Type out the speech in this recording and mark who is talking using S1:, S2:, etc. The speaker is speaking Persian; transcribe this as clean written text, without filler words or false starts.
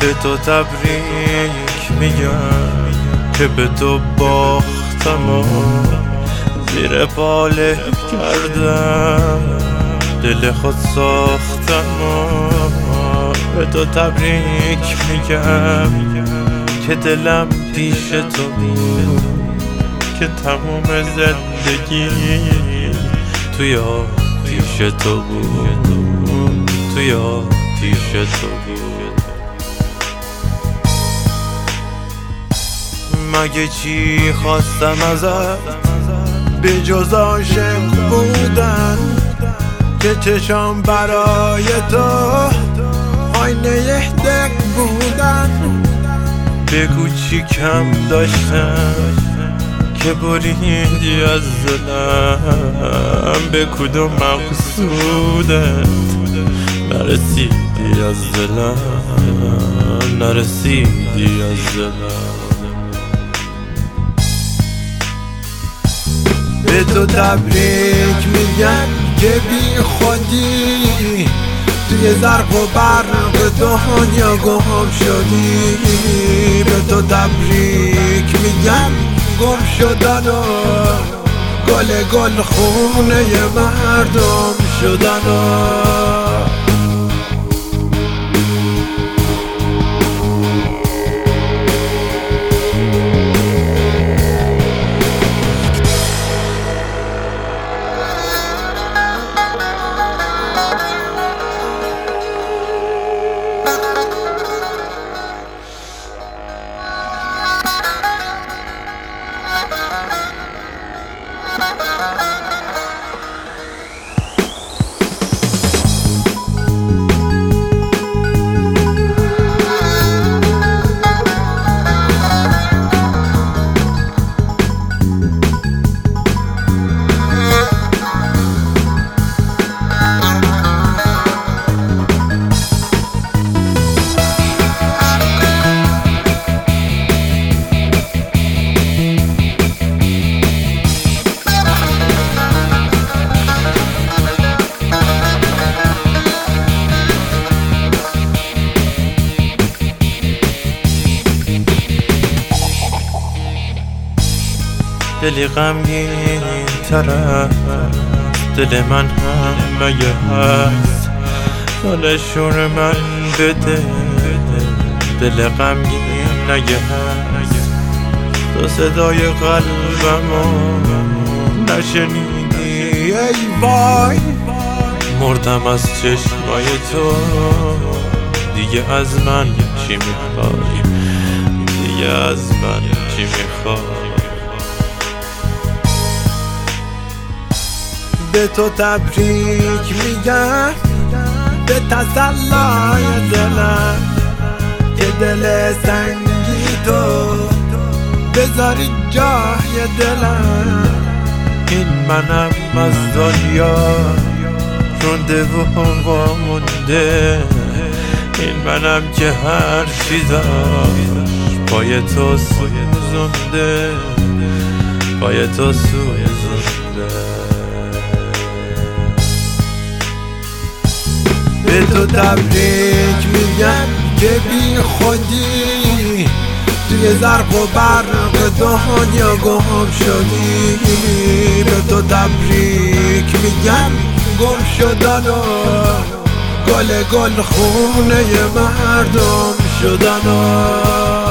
S1: به تو تبریک میگم که به تو باختم و زیر پاله کردم دل خود ساختم و به تو تبریک میگم که دلم پیش تو بود، که تموم زندگی توی آتیش تو بود، توی آتیش تو بود. مگه چی خواستم ازت به جز عاشق بودن، که چشام برای تو آینه دق بودن. بگو چی کم داشتم که بریدی از دلم، به کدوم مقصودت نرسیدی از دلم، نرسیدی از دلم. به تو تبریک میگم که بی خودی توی زرق و برق دنیا گم شدی. به تو تبریک میگم گم شدن و گل خونه مردم شدن و دلی غمگین تر دل من هم مگه هست، دل شور من بده دل غمگین نگه هست. تو صدای قلبمو نشنیدی ای وای، مردم از چشمای تو. دیگه از من چی میخوای، دیگه از من چی میخوای. به تو تبریک میگم به تسلای دلم، که دل سنگی تو بذاری جای دلم. این منم از دنیا رونده و وامونده، این منم که هر چی داشت پای تو سوزونده، پای تو سوزونده. به تو تبریک میگم که بی خودی توی زرق و برق دنیا گم شدی. به تو تبریک میگم گم شدن و گل خونه مردم شدن و